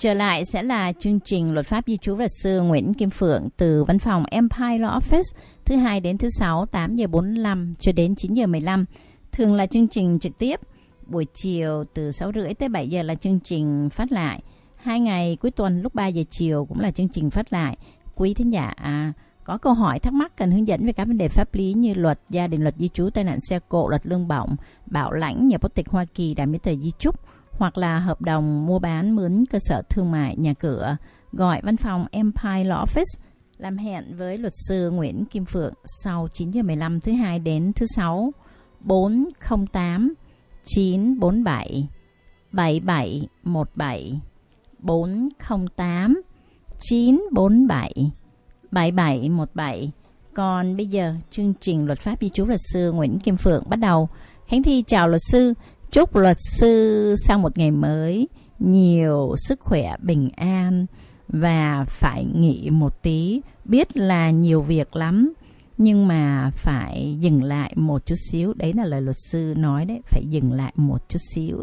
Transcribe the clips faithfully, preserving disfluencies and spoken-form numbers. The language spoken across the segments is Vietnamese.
Trở lại sẽ là chương trình Luật pháp Di trú luật sư Nguyễn Kim Phượng từ văn phòng Empire Law Office, thứ hai đến thứ sáu tám giờ bốn mươi lăm cho đến chín giờ mười lăm. Thường là chương trình trực tiếp, buổi chiều từ sáu rưỡi tới bảy giờ là chương trình phát lại. Hai ngày cuối tuần lúc ba giờ chiều cũng là chương trình phát lại. Quý thính giả à, có câu hỏi thắc mắc cần hướng dẫn về các vấn đề pháp lý như luật gia đình, luật di trú, tai nạn xe cộ, luật lương bổng, bảo lãnh, nhà quốc tịch Hoa Kỳ, đảm giấy tờ di chúc, hoặc là hợp đồng mua bán mướn cơ sở thương mại, nhà cửa, gọi văn phòng Empire Law Office, làm hẹn với luật sư Nguyễn Kim Phượng sau chín giờ mười lăm thứ hai đến thứ sáu, bốn không tám chín bốn bảy bảy bảy một bảy, bốn không tám chín bốn bảy bảy bảy một bảy. Còn bây giờ chương trình Luật pháp Di trú luật sư Nguyễn Kim Phượng bắt đầu. Khánh Thi chào luật sư. Chúc luật sư sang một ngày mới nhiều sức khỏe, bình an và phải nghỉ một tí. Biết là nhiều việc lắm nhưng mà phải dừng lại một chút xíu. Đấy là lời luật sư nói đấy, phải dừng lại một chút xíu.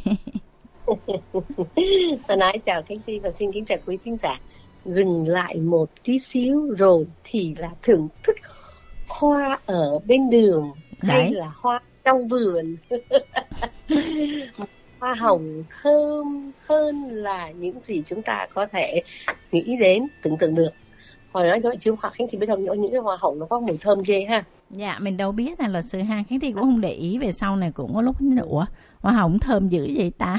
Tôi nói chào Khánh Thi và xin kính chào quý khán giả. Dừng lại một tí xíu rồi thì là thưởng thức hoa ở bên đường hay đấy là hoa trong vườn. Hoa hồng thơm hơn là những gì chúng ta có thể nghĩ đến, tưởng tượng được. Hồi nói nói chứ Khánh thì biết đâu những cái hoa hồng nó có mùi thơm ghê ha. Dạ mình đâu biết rằng luật sư ha. Khánh thì cũng không để ý, về sau này cũng có lúc nữa hoa hồng thơm dữ vậy ta.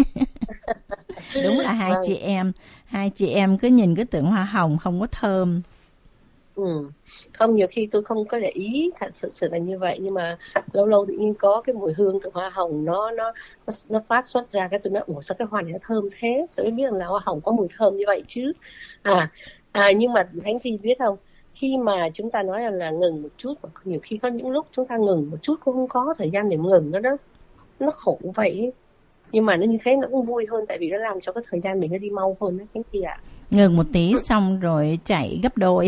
Đúng là hai vâng. chị em hai chị em cứ nhìn cái tượng hoa hồng không có thơm. Ừ. Không, nhiều khi tôi không có để ý, thật sự sự là như vậy, nhưng mà lâu lâu tự nhiên có cái mùi hương từ hoa hồng nó nó nó, nó phát xuất ra, cái tôi nói ủa sao cái hoa này nó thơm thế, tôi mới biết là hoa hồng có mùi thơm như vậy chứ. À, à nhưng mà Khánh Thi biết không, khi mà chúng ta nói là, là ngừng một chút, nhiều khi có những lúc chúng ta ngừng một chút cũng không có thời gian để ngừng nữa đó, nó khổ vậy. Nhưng mà nó như thế nó cũng vui hơn, tại vì nó làm cho cái thời gian mình nó đi mau hơn đó Khánh Thi ạ. À. Ngừng một tí xong rồi chạy gấp đôi.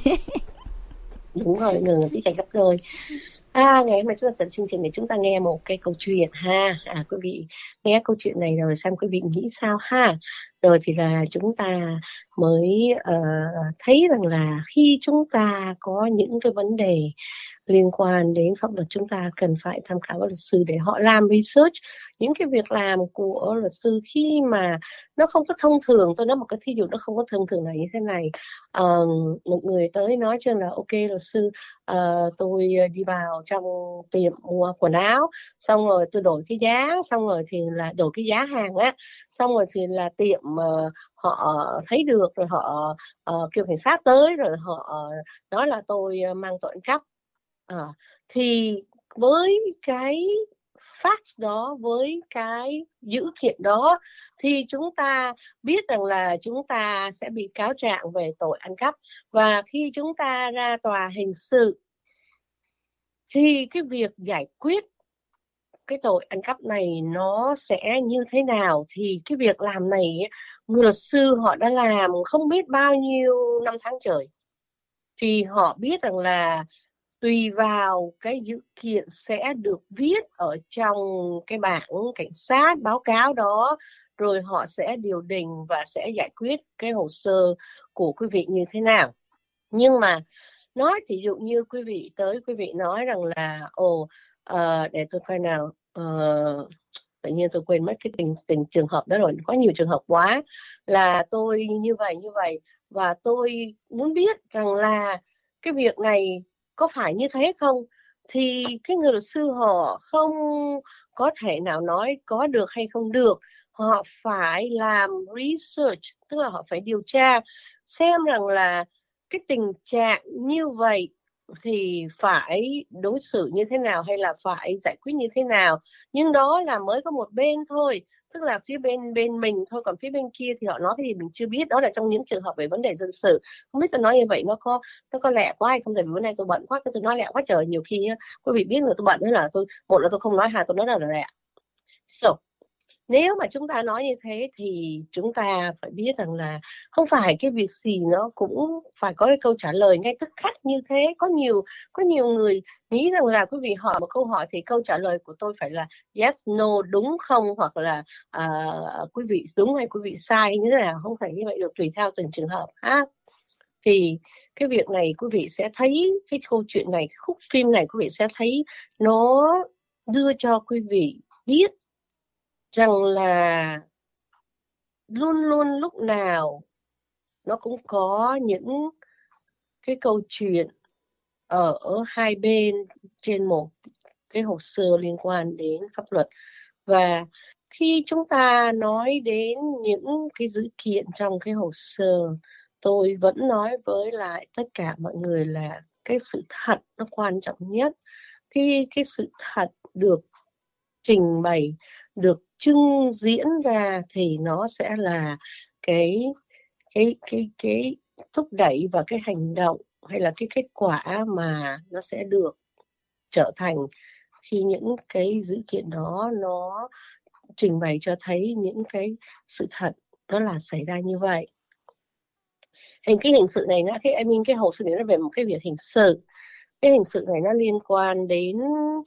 Đúng rồi, ngừng một tí chạy gấp đôi. À, ngày hôm nay chúng ta dẫn chương trình để chúng ta nghe một cái câu chuyện ha. À, quý vị nghe câu chuyện này rồi xem quý vị nghĩ sao ha. Rồi thì là chúng ta mới uh, thấy rằng là khi chúng ta có những cái vấn đề liên quan đến pháp luật, chúng ta cần phải tham khảo các luật sư để họ làm research những cái việc làm của luật sư khi mà nó không có thông thường. Tôi nói một cái thí dụ nó không có thông thường này như thế này. Uh, một người tới nói cho là ok luật sư, uh, tôi đi vào trong tiệm mua quần áo, xong rồi tôi đổi cái giá, xong rồi thì là đổi cái giá hàng á, xong rồi thì là tiệm uh, họ thấy được rồi họ uh, kêu cảnh sát tới rồi họ uh, nói là tôi mang tội ăn cắp. À, thì với cái fact đó, với cái dữ kiện đó thì chúng ta biết rằng là chúng ta sẽ bị cáo trạng về tội ăn cắp. Và khi chúng ta ra tòa hình sự thì cái việc giải quyết cái tội ăn cắp này nó sẽ như thế nào, thì cái việc làm này người luật sư họ đã làm không biết bao nhiêu năm tháng trời, thì họ biết rằng là tùy vào cái dữ kiện sẽ được viết ở trong cái bảng cảnh sát báo cáo đó, rồi họ sẽ điều đình và sẽ giải quyết cái hồ sơ của quý vị như thế nào. Nhưng mà nói thí dụ như quý vị tới, quý vị nói rằng là ồ uh, để tôi coi nào, uh, tự nhiên tôi quên mất cái tình, tình trường hợp đó rồi, có nhiều trường hợp quá, là tôi như vậy như vậy và tôi muốn biết rằng là cái việc này có phải như thế không, thì cái người luật sư họ không có thể nào nói có được hay không được. Họ phải làm research, tức là họ phải điều tra xem rằng là cái tình trạng như vậy thì phải đối xử như thế nào hay là phải giải quyết như thế nào. Nhưng đó là mới có một bên thôi, tức là phía bên bên mình thôi, còn phía bên kia thì họ nói cái gì mình chưa biết. Đó là trong những trường hợp về vấn đề dân sự. Không biết tôi nói như vậy nó có nó có lẹ quá hay không, tại vì bữa nay tôi bận quá, tôi nói lẹ quá trời. Nhiều khi quý vị biết là tôi bận, nữa là tôi một là tôi không nói, hai tôi nói là lẹ. So Nếu mà chúng ta nói như thế thì chúng ta phải biết rằng là không phải cái việc gì nó cũng phải có cái câu trả lời ngay tức khắc như thế. Có nhiều có nhiều người nghĩ rằng là quý vị hỏi một câu hỏi thì câu trả lời của tôi phải là yes, no, đúng không, hoặc là uh, quý vị đúng hay quý vị sai như thế nào. Không phải như vậy được, tùy theo từng trường hợp ha. Thì cái việc này quý vị sẽ thấy, cái câu chuyện này, cái khúc phim này quý vị sẽ thấy nó đưa cho quý vị biết rằng là luôn luôn lúc nào nó cũng có những cái câu chuyện ở hai bên trên một cái hồ sơ liên quan đến pháp luật. Và khi chúng ta nói đến những cái dữ kiện trong cái hồ sơ, tôi vẫn nói với lại tất cả mọi người là cái sự thật nó quan trọng nhất. Khi cái sự thật được trình bày, được trưng diễn ra thì nó sẽ là cái cái cái cái thúc đẩy và cái hành động hay là cái kết quả mà nó sẽ được trở thành khi những cái dữ kiện đó nó trình bày cho thấy những cái sự thật nó là xảy ra như vậy. Hình cái hình sự này nó cái I mean cái hồ sơ này nó về một cái việc hình sự. Cái hình sự này nó liên quan đến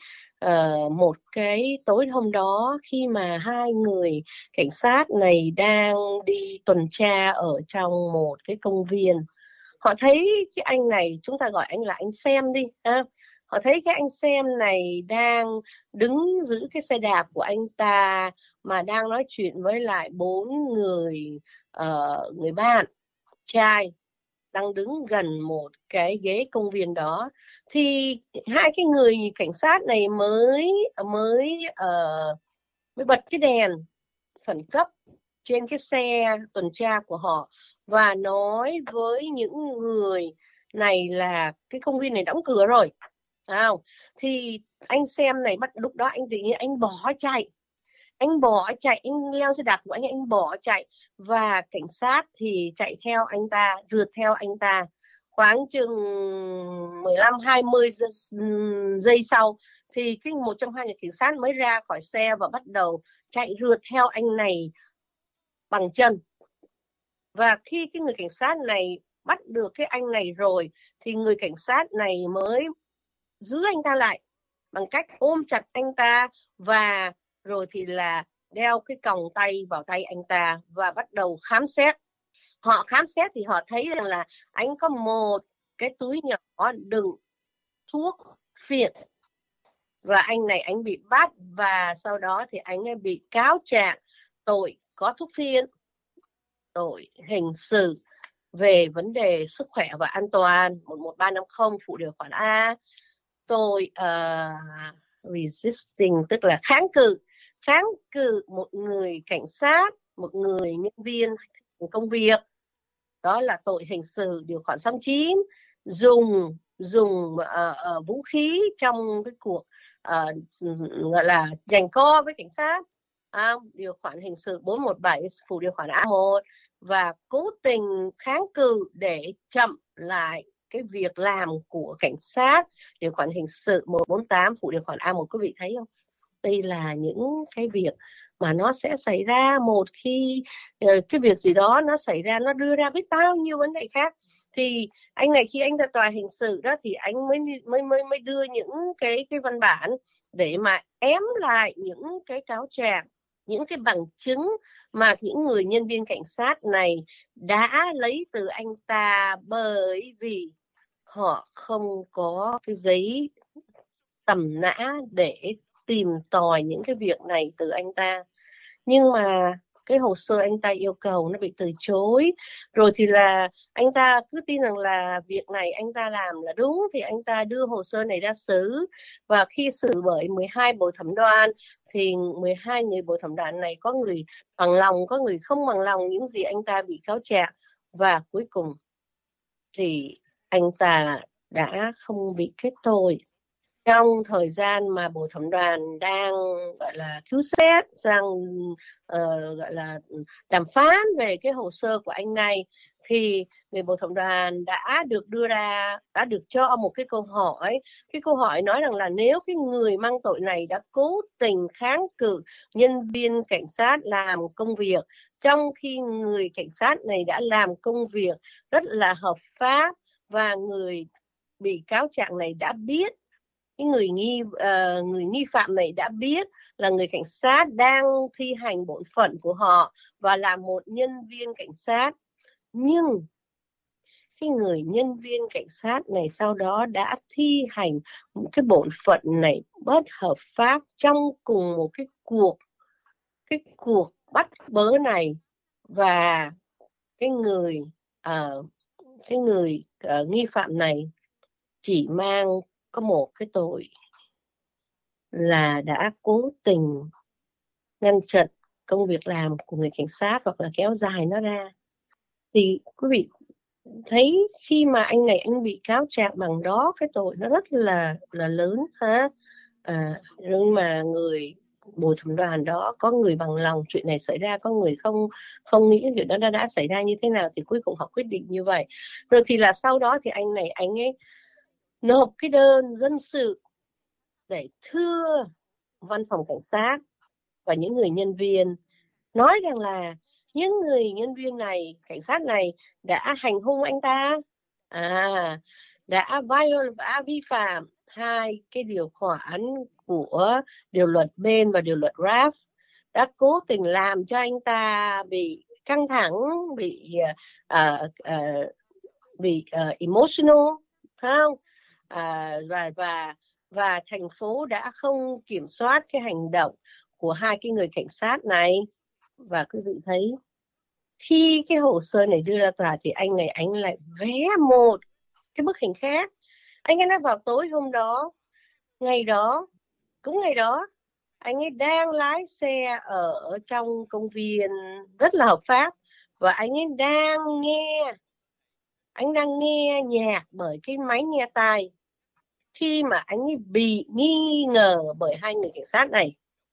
uh, một cái tối hôm đó khi mà hai người cảnh sát này đang đi tuần tra ở trong một cái công viên. Họ thấy cái anh này, chúng ta gọi anh là anh Xem đi ha. Họ thấy cái anh Xem này đang đứng giữ cái xe đạp của anh ta mà đang nói chuyện với lại bốn người uh, người bạn trai đang đứng gần một cái ghế công viên đó. Thì hai cái người cảnh sát này mới mới uh, mới bật cái đèn khẩn cấp trên cái xe tuần tra của họ và nói với những người này là cái công viên này đóng cửa rồi. Không? Thì anh Xem này bắt lúc đó anh tự nhiên anh bỏ chạy. Anh bỏ chạy, anh leo xe đạp của anh, anh bỏ chạy. Và cảnh sát thì chạy theo anh ta, rượt theo anh ta. Khoảng chừng mười lăm hai mươi giây sau thì cái một trong hai người cảnh sát mới ra khỏi xe và bắt đầu chạy rượt theo anh này bằng chân. Và khi cái người cảnh sát này bắt được cái anh này rồi thì người cảnh sát này mới giữ anh ta lại bằng cách ôm chặt anh ta và rồi thì là đeo cái còng tay vào tay anh ta và bắt đầu khám xét. Họ khám xét thì họ thấy rằng là anh có một cái túi nhỏ đựng thuốc phiện và anh này anh bị bắt và sau đó thì anh ấy bị cáo trạng tội có thuốc phiện, tội hình sự về vấn đề sức khỏe và an toàn một một ba năm không phụ điều khoản A, tội uh, resisting tức là kháng cự kháng cự một người cảnh sát, một người nhân viên công việc, đó là tội hình sự điều khoản sáu mươi chín, dùng dùng uh, uh, vũ khí trong cái cuộc uh, gọi là giằng co với cảnh sát, à, điều khoản hình sự bốn một bảy phụ điều khoản A một, và cố tình kháng cự để chậm lại cái việc làm của cảnh sát, điều khoản hình sự một bốn tám phụ điều khoản A một. Quý vị thấy không? Đây là những cái việc mà nó sẽ xảy ra một khi cái việc gì đó nó xảy ra, nó đưa ra biết bao nhiêu vấn đề khác. Thì anh này khi anh ra tòa hình sự đó thì anh mới mới mới mới đưa những cái cái văn bản để mà ém lại những cái cáo trạng, những cái bằng chứng mà những người nhân viên cảnh sát này đã lấy từ anh ta, bởi vì họ không có cái giấy tầm nã để tìm tòi những cái việc này từ anh ta. Nhưng mà cái hồ sơ anh ta yêu cầu nó bị từ chối. Rồi thì là anh ta cứ tin rằng là việc này anh ta làm là đúng thì anh ta đưa hồ sơ này ra xử. Và khi xử bởi mười hai bồi thẩm đoàn thì mười hai người bồi thẩm đoàn này có người bằng lòng, có người không bằng lòng những gì anh ta bị cáo trạng. Và cuối cùng thì anh ta đã không bị kết tội. trong thời gian mà bồi thẩm đoàn đang gọi là cứu xét, đang uh, gọi là đàm phán về cái hồ sơ của anh này, thì người bồi thẩm đoàn đã được đưa ra, đã được cho một cái câu hỏi. Cái câu hỏi nói rằng là nếu cái người mang tội này đã cố tình kháng cự nhân viên cảnh sát làm công việc, trong khi người cảnh sát này đã làm công việc rất là hợp pháp, và người bị cáo trạng này đã biết, cái người nghi uh, người nghi phạm này đã biết là người cảnh sát đang thi hành bổn phận của họ và là một nhân viên cảnh sát, nhưng cái người nhân viên cảnh sát này sau đó đã thi hành cái bổn phận này bất hợp pháp trong cùng một cái cuộc cái cuộc bắt bớ này, và cái người uh, cái người uh, nghi phạm này chỉ mang có một cái tội là đã cố tình ngăn chặn công việc làm của người cảnh sát hoặc là kéo dài nó ra. Thì quý vị thấy khi mà anh này anh bị cáo trạng bằng đó, cái tội nó rất là là lớn ha. À, nhưng mà người bồi thẩm đoàn đó có người bằng lòng chuyện này xảy ra, có người không không nghĩ chuyện đó đã, đã xảy ra như thế nào, thì cuối cùng họ quyết định như vậy. Rồi thì là sau đó thì anh này anh ấy nộp cái đơn dân sự để thưa văn phòng cảnh sát và những người nhân viên, nói rằng là những người nhân viên này, cảnh sát này đã hành hung anh ta, à, đã, đã vi phạm hai cái điều khoản của điều luật bên và điều luật rap, đã cố tình làm cho anh ta bị căng thẳng, bị uh, uh, bị uh, emotional, không? Uh, và và và thành phố đã không kiểm soát cái hành động của hai cái người cảnh sát này. Và quý vị thấy khi cái hồ sơ này đưa ra tòa thì anh này anh lại vẽ một cái bức hình khác. Anh ấy nói vào tối hôm đó, ngày đó, cũng ngày đó, anh ấy đang lái xe ở trong công viên rất là hợp pháp, và anh ấy đang nghe anh đang nghe nhạc bởi cái máy nghe tai, khi mà anh ấy bị nghi ngờ bởi hai người cảnh sát này,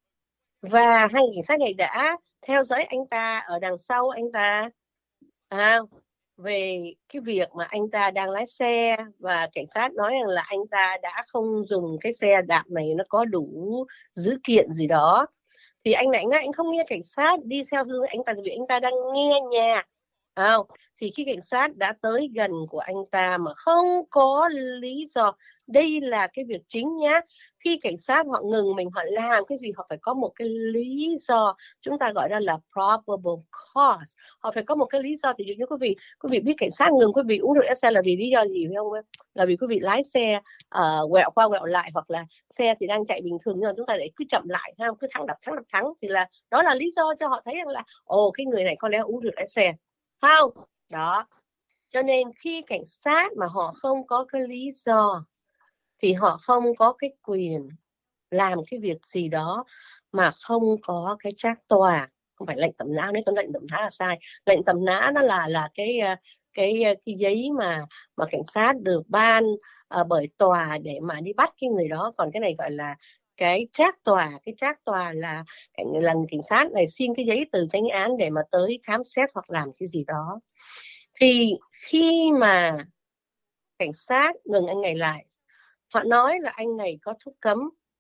và hai người cảnh sát này đã theo dõi anh ta ở đằng sau anh ta, à, về cái việc mà anh ta đang lái xe, và cảnh sát nói rằng là anh ta đã không dùng cái xe đạp này, nó có đủ dữ kiện gì đó. Thì anh này anh, anh không nghe cảnh sát đi theo hướng anh ta, vì anh ta đang nghe nhạc. À, thì khi cảnh sát đã tới gần của anh ta mà không có lý do, đây là cái việc chính nhá, khi cảnh sát họ ngừng mình, họ làm cái gì họ phải có một cái lý do, chúng ta gọi đó là probable cause. Họ phải có một cái lý do. Thì dụ như quý vị quý vị biết cảnh sát ngừng quý vị uống rượu xe là vì lý do gì phải không? Là vì quý vị lái xe uh, quẹo qua quẹo lại, hoặc là xe thì đang chạy bình thường nhưng mà chúng ta lại cứ chậm lại, không, cứ thắng đập thắng đập thắng, thì là đó là lý do cho họ thấy rằng là ồ, cái người này có lẽ uống rượu lái xe, không? Đó, cho nên khi cảnh sát mà họ không có cái lý do thì họ không có cái quyền làm cái việc gì đó mà không có cái trác tòa. Không phải lệnh tẩm nã, nếu có lệnh tẩm nã là sai. Lệnh tẩm nã nó là là cái cái cái giấy mà mà cảnh sát được ban uh, bởi tòa để mà đi bắt cái người đó. Còn cái này gọi là cái trác tòa. Cái trác tòa là là cảnh sát này xin cái giấy từ chánh án để mà tới khám xét hoặc làm cái gì đó. Thì khi mà cảnh sát ngừng anh này lại, họ nói là anh này có thuốc cấm,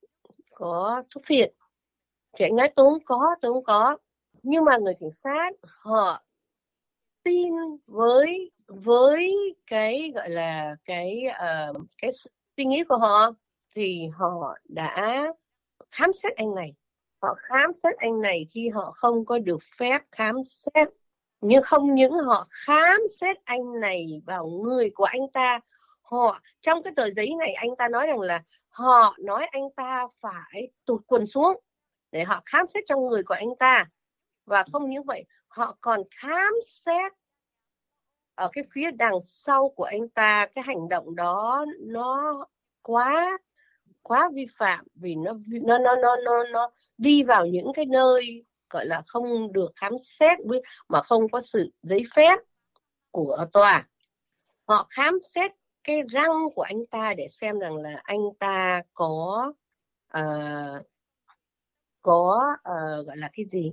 có thuốc phiện, thì anh nói tôi không có, tôi không có. Nhưng mà người cảnh sát họ tin với với cái gọi là cái uh, cái suy nghĩ của họ, thì họ đã khám xét anh này. Họ khám xét anh này khi họ không có được phép khám xét. Nhưng không những họ khám xét anh này vào người của anh ta, họ trong cái tờ giấy này anh ta nói rằng là họ nói anh ta phải tụt quần xuống để họ khám xét trong người của anh ta. Và không những vậy, họ còn khám xét ở cái phía đằng sau của anh ta. Cái hành động đó nó quá quá vi phạm, vì nó nó nó nó nó, nó đi vào những cái nơi gọi là không được khám xét mà không có sự giấy phép của tòa. Họ khám xét cái răng của anh ta để xem rằng là anh ta có uh, có uh, gọi là cái gì,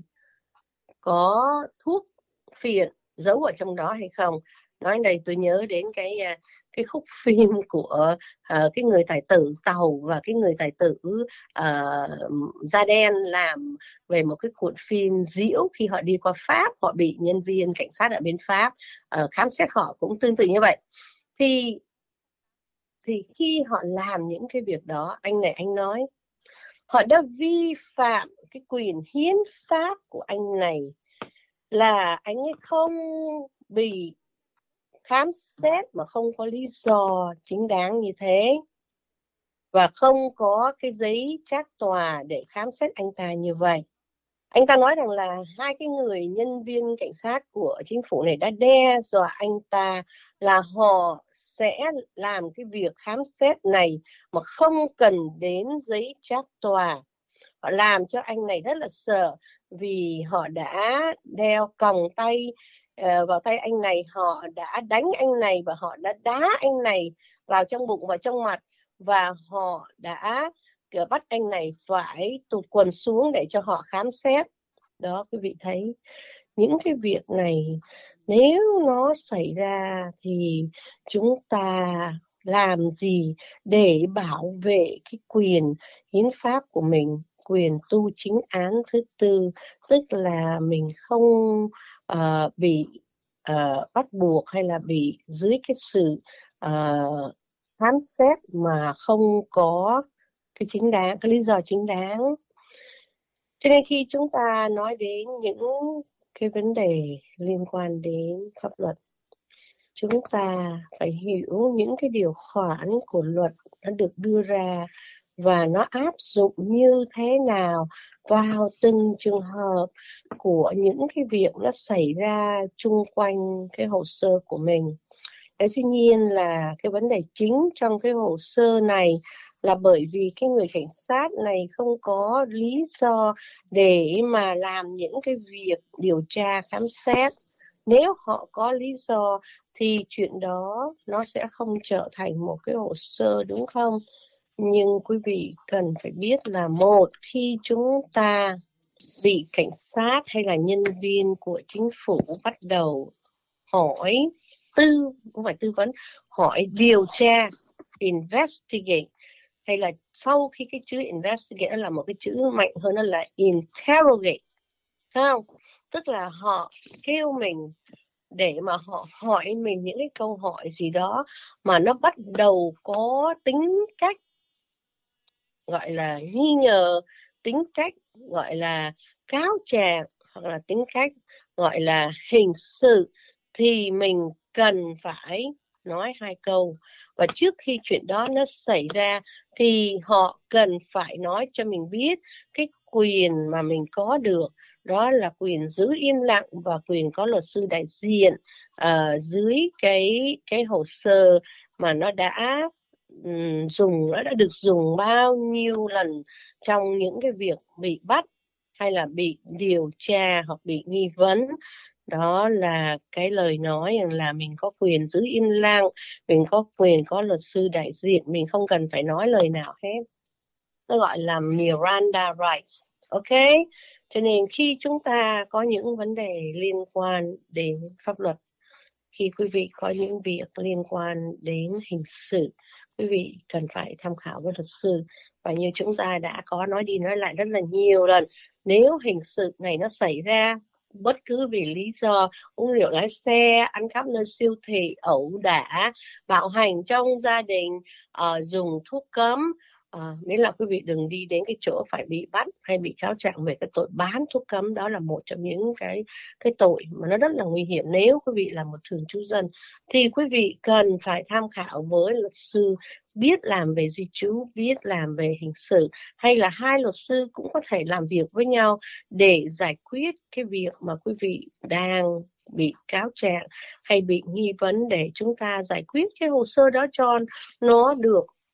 có thuốc phiện giấu ở trong đó hay không. Nói đây tôi nhớ đến cái cái khúc phim của uh, cái người tài tử Tàu và cái người tài tử uh, da đen làm về một cái cuộn phim diễu khi họ đi qua Pháp, họ bị nhân viên cảnh sát ở bên Pháp uh, khám xét họ cũng tương tự như vậy. Thì thì khi họ làm những cái việc đó, anh này anh nói họ đã vi phạm cái quyền hiến pháp của anh này, là anh ấy không bị khám xét mà không có lý do chính đáng như thế, và không có cái giấy trác tòa để khám xét anh ta như vậy. Anh ta nói rằng là hai cái người nhân viên cảnh sát của chính phủ này đã đe dọa anh ta là họ sẽ làm cái việc khám xét này mà không cần đến giấy trác tòa. Họ làm cho anh này rất là sợ, vì họ đã đeo còng tay uh, vào tay anh này, họ đã đánh anh này và họ đã đá anh này vào trong bụng và trong mặt, và họ đã bắt anh này phải tụt quần xuống để cho họ khám xét. Đó, quý vị thấy những cái việc này nếu nó xảy ra thì chúng ta làm gì để bảo vệ cái quyền hiến pháp của mình, quyền tu chính án thứ tư, tức là mình không uh, bị uh, bắt buộc hay là bị dưới cái sự uh, khám xét mà không có cái chính đáng, cái lý do chính đáng. Cho nên khi chúng ta nói đến những cái vấn đề liên quan đến pháp luật, chúng ta phải hiểu những cái điều khoản của luật nó được đưa ra và nó áp dụng như thế nào vào từng trường hợp của những cái việc nó xảy ra chung quanh cái hồ sơ của mình. Thế dĩ nhiên là cái vấn đề chính trong cái hồ sơ này là bởi vì cái người cảnh sát này không có lý do để mà làm những cái việc điều tra khám xét. Nếu họ có lý do thì chuyện đó nó sẽ không trở thành một cái hồ sơ, đúng không? Nhưng quý vị cần phải biết là một, khi chúng ta bị cảnh sát hay là nhân viên của chính phủ bắt đầu hỏi tư, không phải tư vấn, hỏi điều tra, investigate, hay là sau khi cái chữ investigate nó là một cái chữ mạnh hơn, nó là interrogate, không? Tức là họ kêu mình để mà họ hỏi mình những cái câu hỏi gì đó mà nó bắt đầu có tính cách gọi là nghi ngờ, tính cách gọi là cáo trạng, hoặc là tính cách gọi là hình sự, thì mình cần phải nói hai câu. Và trước khi chuyện đó nó xảy ra thì họ cần phải nói cho mình biết cái quyền mà mình có được, đó là quyền giữ im lặng và quyền có luật sư đại diện uh, dưới cái cái hồ sơ mà nó đã um, dùng, nó đã được dùng bao nhiêu lần trong những cái việc bị bắt hay là bị điều tra hoặc bị nghi vấn. Đó là cái lời nói là mình có quyền giữ im lặng, mình có quyền có luật sư đại diện, mình không cần phải nói lời nào hết. Nó gọi là Miranda rights. Ok? Cho nên khi chúng ta có những vấn đề liên quan đến pháp luật, khi quý vị có những việc liên quan đến hình sự, quý vị cần phải tham khảo với luật sư. Và như chúng ta đã có nói đi nói lại rất là nhiều lần, nếu hình sự này nó xảy ra bất cứ vì lý do uống rượu lái xe, ăn cắp nơi siêu thị, ẩu đả, bạo hành trong gia đình, uh, dùng thuốc cấm, À, nghĩa là quý vị đừng đi đến cái chỗ phải bị bắt hay bị cáo trạng về cái tội bán thuốc cấm. Đó là một trong những cái cái tội mà nó rất là nguy hiểm. Nếu quý vị là một thường trú dân thì quý vị cần phải tham khảo với luật sư biết làm về di trú, biết làm về hình sự, hay là hai luật sư cũng có thể làm việc với nhau để giải quyết cái việc mà quý vị đang bị cáo trạng hay bị nghi vấn, để chúng ta giải quyết cái hồ sơ đó cho nó được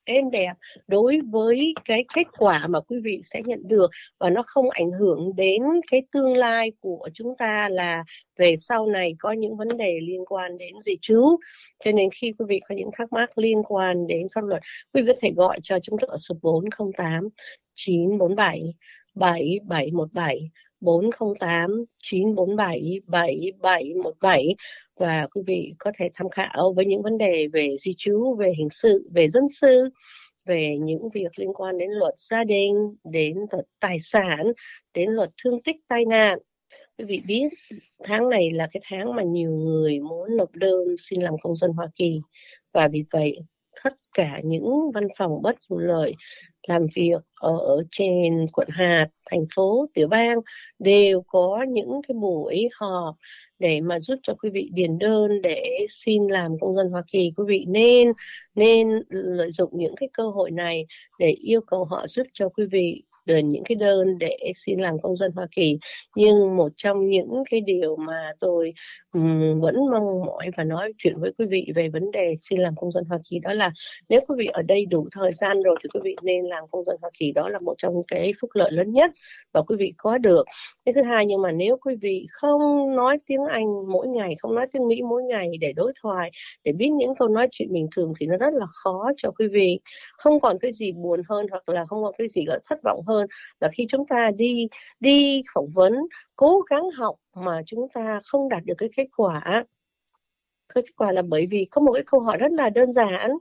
êm đẹp đối với cái kết quả mà quý vị sẽ nhận được, và nó không ảnh hưởng đến cái tương lai của chúng ta là về sau này có những vấn đề liên quan đến di trú. Cho nên khi quý vị có những thắc mắc liên quan đến pháp luật, quý vị có thể gọi cho chúng tôi ở số bốn không tám chín bốn bảy bảy bảy một bảy, bốn không tám chín bốn bảy bảy bảy một bảy, và quý vị có thể tham khảo với những vấn đề về di trú, về hình sự, về dân sự, về những việc liên quan đến luật gia đình, đến luật tài sản, đến luật thương tích tai nạn. Quý vị biết tháng này là cái tháng mà nhiều người muốn nộp đơn xin làm công dân Hoa Kỳ, và vì vậy tất cả những văn phòng bất vụ lợi làm việc ở trên quận hạt, thành phố, tiểu bang đều có những cái buổi họp để mà giúp cho quý vị điền đơn để xin làm công dân Hoa Kỳ. Quý vị nên nên lợi dụng những cái cơ hội này để yêu cầu họ giúp cho quý vị đến những cái đơn để xin làm công dân Hoa Kỳ. Nhưng một trong những cái điều mà tôi um, vẫn mong mỏi và nói chuyện với quý vị về vấn đề xin làm công dân Hoa Kỳ đó là nếu quý vị ở đây đủ thời gian rồi thì quý vị nên làm công dân Hoa Kỳ. Đó là một trong cái phúc lợi lớn nhất và quý vị có được. Cái thứ hai, nhưng mà nếu quý vị không nói tiếng Anh mỗi ngày, không nói tiếng Mỹ mỗi ngày để đối thoại, để biết những câu nói chuyện bình thường thì nó rất là khó cho quý vị. Không còn cái gì buồn hơn hoặc là không còn cái gì thất vọng hơn là khi chúng ta đi đi phỏng vấn, cố gắng học mà chúng ta không đạt được cái kết quả. Cái kết quả là bởi vì có một cái câu hỏi rất là đơn giản.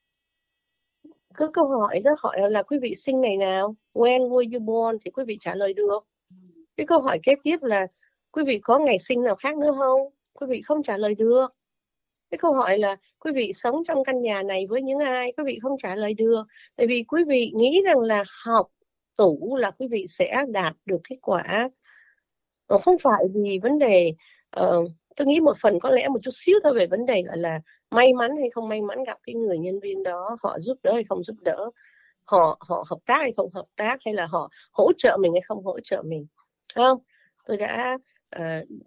Cứ câu hỏi đó hỏi là quý vị sinh ngày nào, when were you born, thì quý vị trả lời được. Cái câu hỏi kế tiếp là quý vị có ngày sinh nào khác nữa không, quý vị không trả lời được. Cái câu hỏi là quý vị sống trong căn nhà này với những ai, quý vị không trả lời được. Tại vì quý vị nghĩ rằng là học tủ là quý vị sẽ đạt được kết quả. Không phải vì vấn đề, uh, tôi nghĩ một phần có lẽ một chút xíu thôi về vấn đề gọi là may mắn hay không may mắn gặp cái người nhân viên đó, họ giúp đỡ hay không giúp đỡ, họ họ hợp tác hay không hợp tác, hay là họ hỗ trợ mình hay không hỗ trợ mình. Không, tôi đã uh,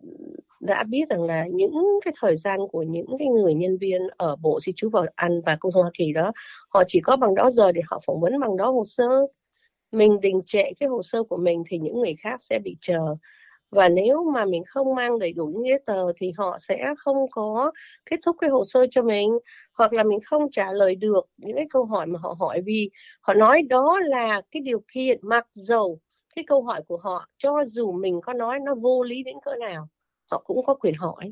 đã biết rằng là những cái thời gian của những cái người nhân viên ở Bộ Di trú và Ăn và Công dân Hoa Kỳ đó, họ chỉ có bằng đó giờ để họ phỏng vấn bằng đó hồ sơ. Mình đình trệ cái hồ sơ của mình thì những người khác sẽ bị chờ. Và nếu mà mình không mang đầy đủ những giấy tờ thì họ sẽ không có kết thúc cái hồ sơ cho mình, hoặc là mình không trả lời được những cái câu hỏi mà họ hỏi, vì họ nói đó là cái điều kiện, mặc dầu cái câu hỏi của họ cho dù mình có nói nó vô lý đến cỡ nào, họ cũng có quyền hỏi.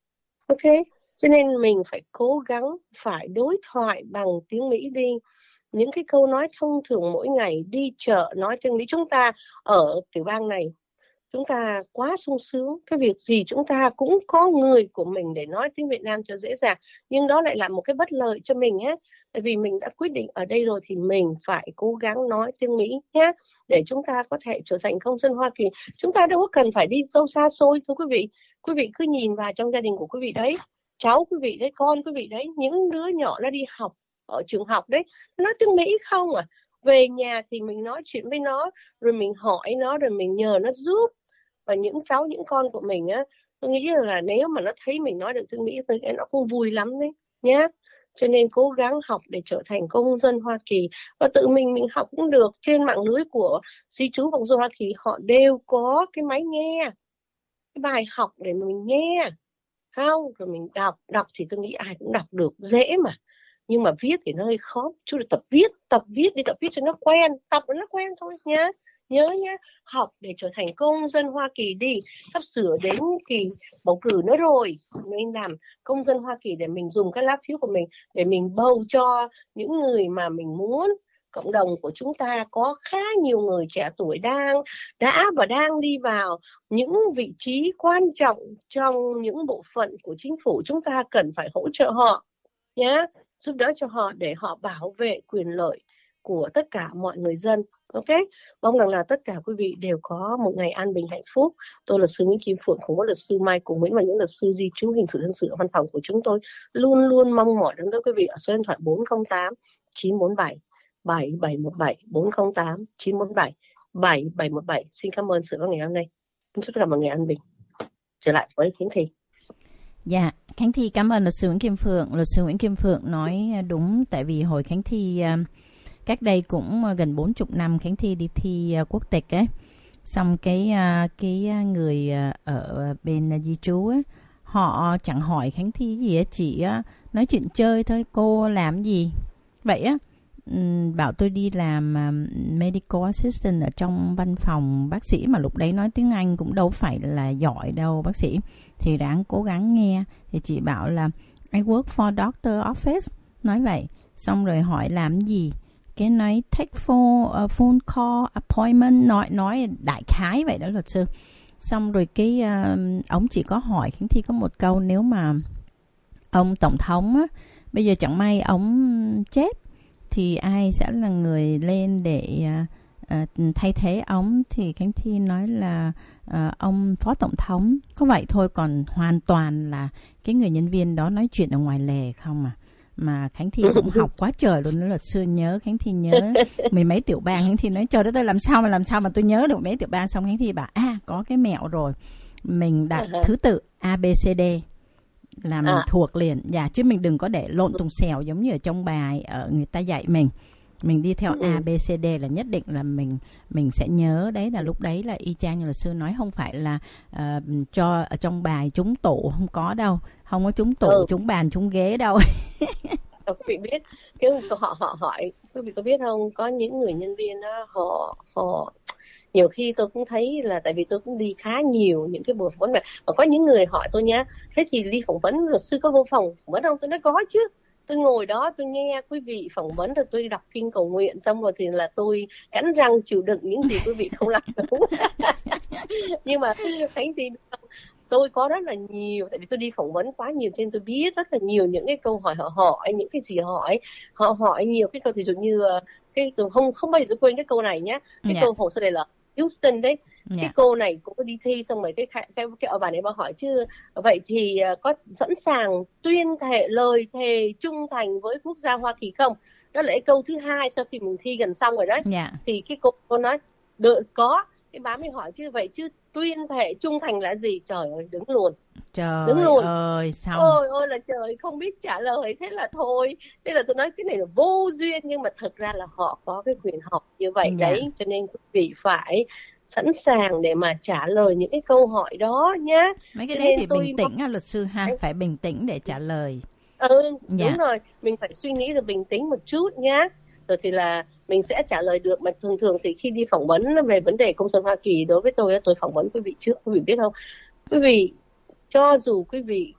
Ok, cho nên mình phải cố gắng phải đối thoại bằng tiếng Mỹ đi. Những cái câu nói thông thường mỗi ngày, đi chợ nói tiếng Mỹ. Chúng ta ở tiểu bang này, chúng ta quá sung sướng, cái việc gì chúng ta cũng có người của mình để nói tiếng Việt Nam cho dễ dàng, nhưng đó lại là một cái bất lợi cho mình hết. Tại vì mình đã quyết định ở đây rồi thì mình phải cố gắng nói tiếng Mỹ nhé, để chúng ta có thể trở thành công dân Hoa Kỳ. Chúng ta đâu có cần phải đi đâu xa xôi, thưa quý vị. Quý vị cứ nhìn vào trong gia đình của quý vị đấy, cháu quý vị đấy, con quý vị đấy, những đứa nhỏ nó đi học ở trường học đấy, nói tiếng Mỹ không à. Về nhà thì mình nói chuyện với nó, rồi mình hỏi nó, rồi mình nhờ nó giúp. Và những cháu, những con của mình á, tôi nghĩ là nếu mà nó thấy mình nói được tiếng Mỹ thì nó cũng vui lắm đấy nhé. Cho nên cố gắng học để trở thành công dân Hoa Kỳ. Và tự mình mình học cũng được. Trên mạng lưới của Di trú và Công dân Hoa Kỳ họ đều có cái máy nghe, cái bài học để mình nghe, không? Rồi mình đọc, đọc thì tôi nghĩ ai cũng đọc được, dễ mà. Nhưng mà viết thì nó hơi khó, chú được tập viết, tập viết đi, tập viết cho nó quen, tập cho nó quen thôi nhé. Nhớ nhé, học để trở thành công dân Hoa Kỳ đi. Sắp sửa đến kỳ bầu cử nữa rồi, nên làm công dân Hoa Kỳ để mình dùng cái lá phiếu của mình để mình bầu cho những người mà mình muốn. Cộng đồng của chúng ta có khá nhiều người trẻ tuổi đang đã và đang đi vào những vị trí quan trọng trong những bộ phận của chính phủ. Chúng ta cần phải hỗ trợ họ nhé, giúp đỡ cho họ để họ bảo vệ quyền lợi của tất cả mọi người dân. Ok, mong rằng là tất cả quý vị đều có một ngày an bình hạnh phúc. Tôi là luật sư Nguyễn Kim Phượng, cùng với luật sư Mai cùng Nguyễn và những luật sư di trú hình sự dân sự ở văn phòng của chúng tôi luôn luôn mong mỏi đến tới quý vị ở số điện thoại bốn không tám chín bốn bảy bảy bảy một bảy, bốn không tám chín bốn bảy bảy bảy một bảy. Xin cảm ơn sự lắng nghe hôm nay. Chúc tất cả mọi người an bình. Trở lại với Khánh Thi. Dạ, Khánh Thi cảm ơn luật sư Nguyễn Kim Phượng. Luật sư Nguyễn Kim Phượng nói đúng, tại vì hồi Khánh Thi cách đây cũng gần bốn mươi năm Khánh Thi đi thi quốc tịch ấy. Xong cái cái người ở bên di trú ấy, họ chẳng hỏi Khánh Thi gì á, chỉ nói chuyện chơi thôi, cô làm gì vậy á. Bảo tôi đi làm medical assistant ở trong văn phòng bác sĩ, mà lúc đấy nói tiếng Anh cũng đâu phải là giỏi đâu bác sĩ, thì ráng cố gắng nghe. Thì chị bảo là I work for doctor office, nói vậy. Xong rồi hỏi làm gì, cái nói take for uh, phone call appointment, nói nói đại khái vậy đó luật sư. Xong rồi cái uh, ông chỉ có hỏi Khánh Thi có một câu, nếu mà ông tổng thống á, bây giờ chẳng may ông chết thì ai sẽ là người lên để uh, uh, thay thế ông, thì Khánh Thi nói là uh, ông phó tổng thống. Có vậy thôi, còn hoàn toàn là cái người nhân viên đó nói chuyện ở ngoài lề không à. Mà Khánh Thi cũng học quá trời luôn đó luật sư. Nhớ Khánh Thi nhớ mười mấy tiểu bang. Khánh Thi nói trời đất ơi, làm sao mà làm sao mà tôi nhớ được mấy tiểu bang. Xong Khánh Thi bảo à có cái mẹo rồi, mình đặt thứ tự A B C D là mình à. thuộc liền. Dạ, chứ mình đừng có để lộn tùng xèo giống như ở trong bài ở người ta dạy mình. Mình đi theo ừ. A, B, C, D là nhất định là mình mình sẽ nhớ. Đấy là lúc đấy là y chang như luật sư nói, không phải là uh, cho ở trong bài trúng tủ, không có đâu. Không có trúng tủ, ừ. trúng bàn, trúng ghế đâu. Quý vị biết, cái họ họ hỏi, quý vị có biết không, có những người nhân viên đó, họ họ nhiều khi tôi cũng thấy là, tại vì tôi cũng đi khá nhiều những cái buổi phỏng vấn, mà có những người hỏi tôi nhá, thế thì đi phỏng vấn luật sư có vô phòng phỏng vấn không? Tôi nói có chứ. Tôi ngồi đó tôi nghe quý vị phỏng vấn, rồi tôi đọc kinh cầu nguyện, xong rồi thì là tôi cắn răng chịu đựng những gì quý vị không làm đúng. Nhưng mà thấy thì tôi có rất là nhiều, tại vì tôi đi phỏng vấn quá nhiều, cho nên tôi biết rất là nhiều những cái câu hỏi họ hỏi, những cái gì hỏi họ hỏi nhiều cái câu, ví dụ như cái tôi không không bao giờ tôi quên cái câu này nhá, cái yeah. câu hồ sơ này là Houston đấy, yeah. cái cô này cũng có đi thi, xong rồi cái cái cái, cái ở bà này bà hỏi chứ vậy thì có sẵn sàng tuyên thệ lời thề trung thành với quốc gia Hoa Kỳ không? Đó là cái câu thứ hai sau khi mình thi gần xong rồi đấy. Yeah. Thì cái cô cô nói được, có. Cái bà mới hỏi chứ vậy chứ tuyên thệ trung thành là gì? Trời ơi, đứng luôn. Trời đứng luôn. ơi, sao? Ôi ôi là trời, không biết trả lời, thế là thôi. Thế là tôi nói cái này là vô duyên, nhưng mà thật ra là họ có cái quyền học như vậy yeah. đấy, cho nên quý vị phải sẵn sàng để mà trả lời những cái câu hỏi đó nhá. Mấy cái đấy thì tôi... bình tĩnh à luật sư ha, đấy. Phải bình tĩnh để trả lời. Ừ, đúng yeah. rồi, mình phải suy nghĩ được bình tĩnh một chút nhá. Rồi thì là mình sẽ trả lời được. Mà thường thường thì khi đi phỏng vấn về vấn đề công dân Hoa Kỳ, đối với tôi, tôi phỏng vấn quý vị trước, quý vị biết không? Quý vị, cho dù quý vị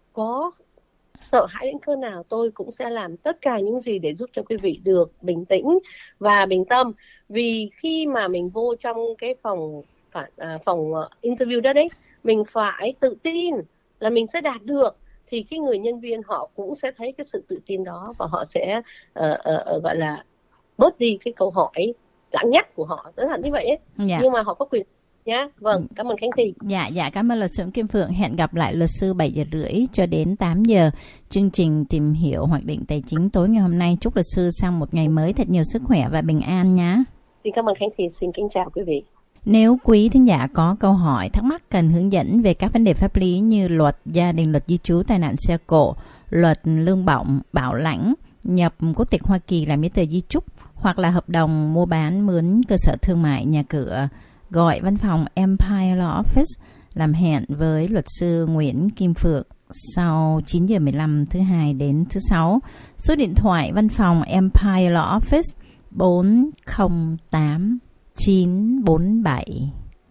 có sợ hãi đến cỡ nào, tôi cũng sẽ làm tất cả những gì để giúp cho quý vị được bình tĩnh và bình tâm. Vì khi mà mình vô trong cái phòng phản, à, phòng interview đó đấy, mình phải tự tin là mình sẽ đạt được. Thì cái người nhân viên họ cũng sẽ thấy cái sự tự tin đó, và họ sẽ uh, uh, uh, gọi là bớt đi cái câu hỏi lãng nhắc của họ, tức là như vậy ấy. Yeah. Nhưng mà họ có quyền nhá. Vâng, cảm ơn Khánh Thi. Dạ, dạ, cảm ơn luật sư Kim Phượng. Hẹn gặp lại luật sư bảy giờ rưỡi cho đến tám giờ. Chương trình tìm hiểu hoạch định tài chính tối ngày hôm nay. Chúc luật sư sang một ngày mới thật nhiều sức khỏe và bình an nhá. Xin cảm ơn Khánh Thi, xin kính chào quý vị. Nếu quý thính giả có câu hỏi, thắc mắc cần hướng dẫn về các vấn đề pháp lý như luật gia đình, luật di trú, tai nạn xe cộ, luật lương bổng, bảo lãnh, nhập quốc tịch Hoa Kỳ, làm giấy tờ di chúc, hoặc là hợp đồng mua bán mướn cơ sở thương mại, nhà cửa, gọi văn phòng Empire Law Office, làm hẹn với luật sư Nguyễn Kim Phượng sau chín giờ mười lăm thứ hai đến thứ sáu. Số điện thoại văn phòng Empire Law Office bốn không tám chín bốn bảy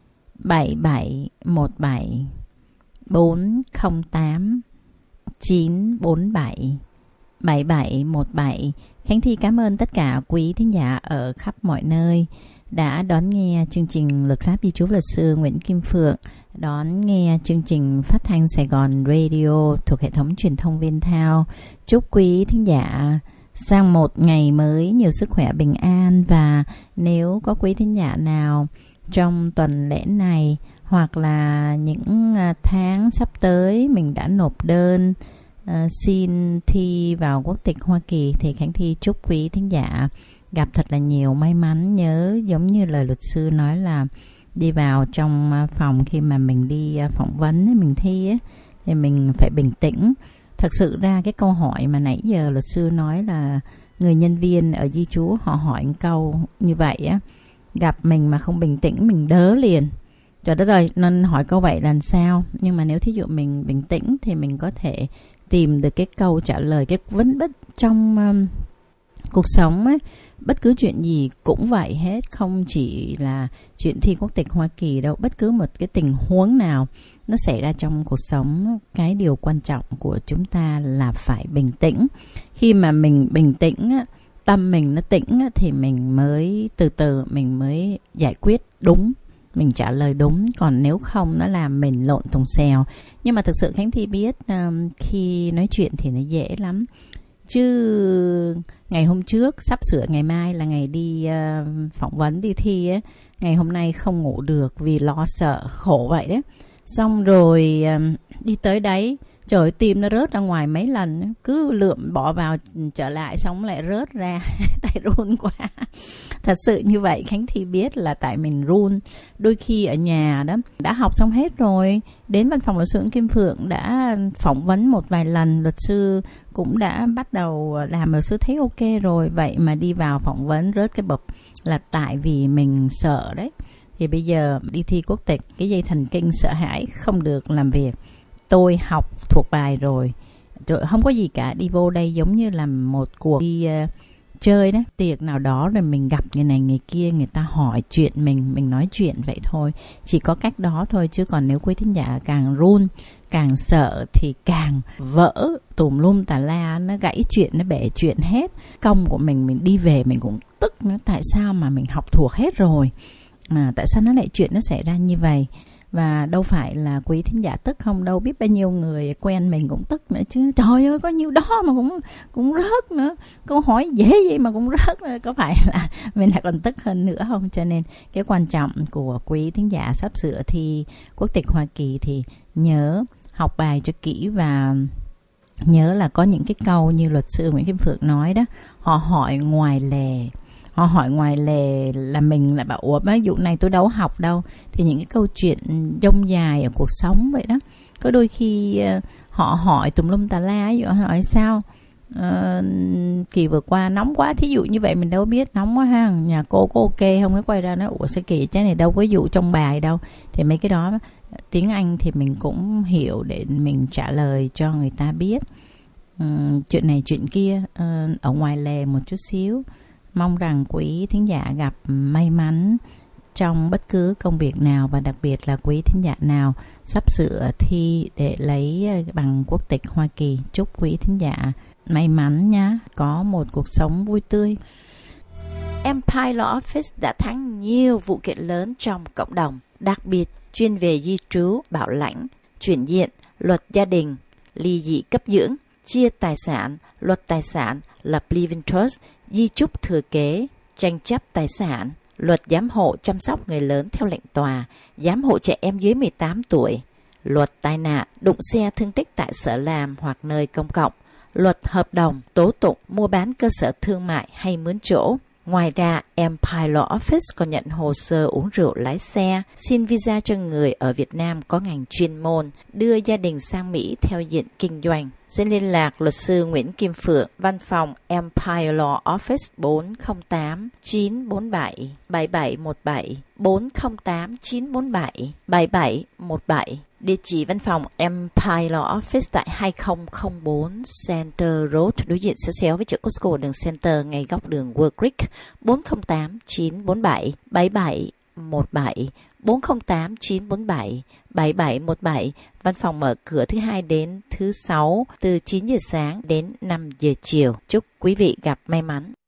bảy bảy một bảy bốn không tám chín bốn bảy bảy bảy một bảy. Khánh Thi cảm ơn tất cả quý thính giả ở khắp mọi nơi đã đón nghe chương trình Luật pháp di trú luật sư Nguyễn Kim Phượng, đón nghe chương trình phát thanh Sài Gòn Radio thuộc hệ thống truyền thông Viettel. Chúc quý thính giả sang một ngày mới nhiều sức khỏe, bình an. Và nếu có quý thính giả nào trong tuần lễ này hoặc là những tháng sắp tới mình đã nộp đơn uh, xin thi vào quốc tịch Hoa Kỳ, thì Khánh Thi chúc quý thính giả gặp thật là nhiều may mắn. Nhớ giống như lời luật sư nói là đi vào trong phòng khi mà mình đi phỏng vấn mình thi ấy, thì mình phải bình tĩnh. Thật sự ra cái câu hỏi mà nãy giờ luật sư nói là người nhân viên ở di trú họ hỏi một câu như vậy á, gặp mình mà không bình tĩnh mình đớ liền. Trời đất ơi, nên hỏi câu vậy là sao? Nhưng mà nếu thí dụ mình bình tĩnh thì mình có thể tìm được cái câu trả lời. Cái vấn bất trong um, cuộc sống ấy, bất cứ chuyện gì cũng vậy hết, không chỉ là chuyện thi quốc tịch Hoa Kỳ đâu. Bất cứ một cái tình huống nào nó xảy ra trong cuộc sống, cái điều quan trọng của chúng ta là phải bình tĩnh. Khi mà mình bình tĩnh, tâm mình nó tĩnh thì mình mới từ từ mình mới giải quyết đúng, mình trả lời đúng. Còn nếu không nó làm mình lộn thùng xèo. Nhưng mà thực sự Khánh Thi biết um, khi nói chuyện thì nó dễ lắm. Chứ ngày hôm trước sắp sửa ngày mai là ngày đi uh, phỏng vấn đi thi ấy, ngày hôm nay không ngủ được vì lo sợ, khổ vậy đấy. Xong rồi um, đi tới đấy, trời ơi, tim nó rớt ra ngoài mấy lần, cứ lượm bỏ vào trở lại xong lại rớt ra. Tại run quá. Thật sự như vậy. Khánh Thi biết là tại mình run. Đôi khi ở nhà đó đã học xong hết rồi, đến văn phòng luật sư Kim Phượng đã phỏng vấn một vài lần, luật sư cũng đã bắt đầu làm, luật sư thấy ok rồi, vậy mà đi vào phỏng vấn rớt cái bập là tại vì mình sợ đấy. Thì bây giờ đi thi quốc tịch, cái dây thần kinh sợ hãi không được làm việc. Tôi học thuộc bài rồi, rồi không có gì cả, đi vô đây giống như là một cuộc đi uh, chơi đó, tiệc nào đó rồi mình gặp người này người kia, người ta hỏi chuyện mình, mình nói chuyện vậy thôi. Chỉ có cách đó thôi, chứ còn nếu quý thính giả càng run, càng sợ thì càng vỡ tùm lum tà la, nó gãy chuyện, nó bể chuyện hết. Công của mình, mình đi về mình cũng tức nữa, tại sao mà mình học thuộc hết rồi mà tại sao nó lại chuyện nó xảy ra như vậy. Và đâu phải là quý thính giả tức không đâu, biết bao nhiêu người quen mình cũng tức nữa chứ. Trời ơi, có nhiêu đó mà cũng cũng rớt nữa. Câu hỏi dễ gì mà cũng rớt nữa. Có phải là mình lại còn tức hơn nữa không? Cho nên cái quan trọng của quý thính giả sắp sửa thi quốc tịch Hoa Kỳ thì nhớ học bài cho kỹ, và nhớ là có những cái câu như luật sư Nguyễn Kim Phượng nói đó, họ hỏi ngoài lề. Họ hỏi ngoài lề là mình lại bảo ủa mấy vụ này tôi đâu học đâu. Thì những cái câu chuyện dông dài ở cuộc sống vậy đó. Có đôi khi uh, họ hỏi tùm lum tà la, ví dụ hỏi sao uh, kỳ vừa qua nóng quá, thí dụ như vậy mình đâu biết nóng quá ha, nhà cô có ok không, mới quay ra nói ủa sao kỳ, cái này đâu có vụ trong bài đâu. Thì mấy cái đó tiếng Anh thì mình cũng hiểu để mình trả lời cho người ta biết um, chuyện này chuyện kia uh, ở ngoài lề một chút xíu. Mong rằng quý thính giả gặp may mắn trong bất cứ công việc nào, và đặc biệt là quý thính giả nào sắp sửa thi để lấy bằng quốc tịch Hoa Kỳ. Chúc quý thính giả may mắn nhé, có một cuộc sống vui tươi. Empire Law Office đã thắng nhiều vụ kiện lớn trong cộng đồng, đặc biệt chuyên về di trú, bảo lãnh, chuyển diện, luật gia đình, ly dị cấp dưỡng, chia tài sản, luật tài sản, lập living trust, di chúc thừa kế, tranh chấp tài sản, luật giám hộ chăm sóc người lớn theo lệnh tòa, giám hộ trẻ em dưới mười tám tuổi, luật tai nạn, đụng xe thương tích tại sở làm hoặc nơi công cộng, luật hợp đồng, tố tụng, mua bán cơ sở thương mại hay mướn chỗ. Ngoài ra, Empire Law Office còn nhận hồ sơ uống rượu lái xe, xin visa cho người ở Việt Nam có ngành chuyên môn, đưa gia đình sang Mỹ theo diện kinh doanh. Xin liên lạc luật sư Nguyễn Kim Phượng, văn phòng Empire Law Office bốn không tám chín bốn bảy bảy bảy một bảy, bốn không tám chín bốn bảy bảy bảy một bảy. Địa chỉ văn phòng Empire Law Office tại hai không không bốn Center Road, đối diện xéo xéo với chợ Costco đường Center, ngay góc đường World Creek. Bốn không tám chín bốn bảy bảy bảy một bảy, bốn không tám chín bốn bảy bảy bảy một bảy. Văn phòng mở cửa thứ hai đến thứ sáu từ chín giờ sáng đến năm giờ chiều. Chúc quý vị gặp may mắn.